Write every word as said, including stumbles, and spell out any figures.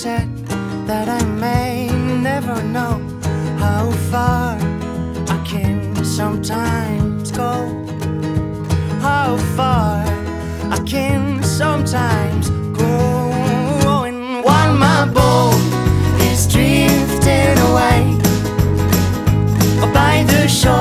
said that I may never know how far I can sometimes go, how far I can sometimes go. And while my boat is drifting away by the shore,